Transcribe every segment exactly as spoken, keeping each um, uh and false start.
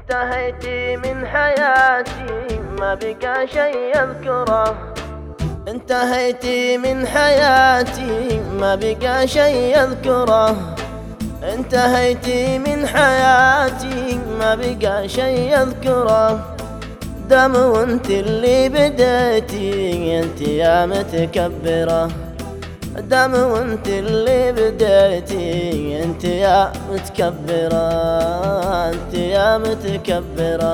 انتهيتي من حياتي ما بقى شي يذكره. انتهيتي من حياتي ما بقى شي يذكره. انتهيتي من حياتي ما بقى شي يذكره. دام وانت اللي بديتي انت يا متكبرة. دام وانت اللي بديتي انت يا متكبرة. انت يا متكبرة.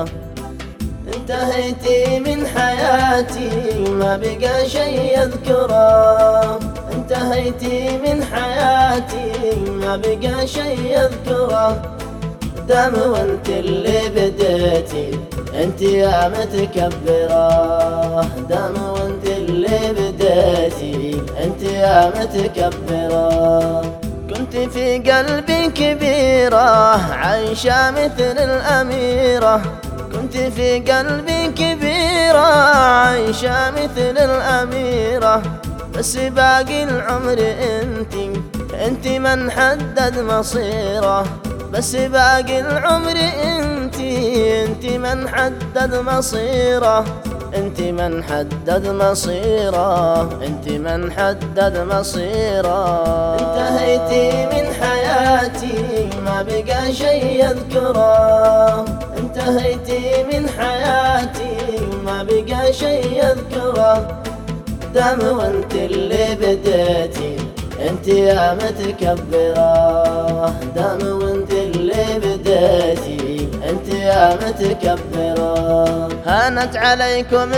انتهيتي من حياتي ما بقى شي يذكره. انتهيتي من حياتي ما بقى شي يذكره. دام وانت اللي بديتي انت يا متكبرة. دام وانت اللي بديتي انت يا متكبرة. كنت في قلبي كبيرة عايشة مثل الأميرة. كنت في قلبي كبيرة عايشة مثل الأميرة. بس باقي العمر انتي انتي من حدد مصيره. بس باقي العمر انتي انتي من حدد مصيره. انتي من حدد مصيره. انتي من حدد مصيره. انتهيتي من حياتي ما بقى شي يذكره. انتهيتي من حياتي ما بقى شي يذكره. دام وانت اللي بديتي انت يا متكبرة. دام وانت اللي بديتي انت يا متكبرة. هانت عليكم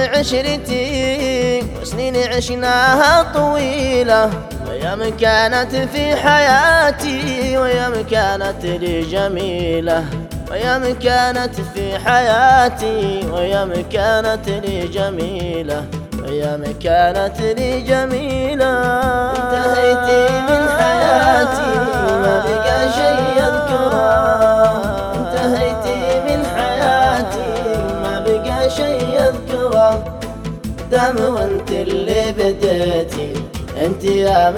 عشرتي وسنين عشناها طويلة. ويام كانت في حياتي ويام كانت لي جميلة. ويام كانت في حياتي ويام كانت لي جميلة. أيام كانت لي جميلة. انتهيتي من حياتي ما بقى شي يذكره. انتهيتي من حياتي ما بقى شي يذكره. دام وانت اللي بديتي انت يا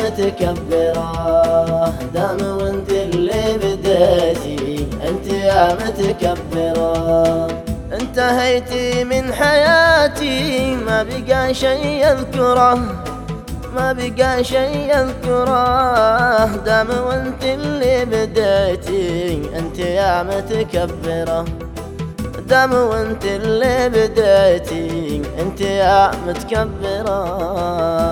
متكبرة. دام وانت اللي بديتي انت يا متكبرة. انتهيتي من حياتي ما بقى شي يذكره. ما بقى شي يذكره. دام وانت اللي بديتي انت يا متكبرة. دام وانت اللي بديتي انت يا متكبرة.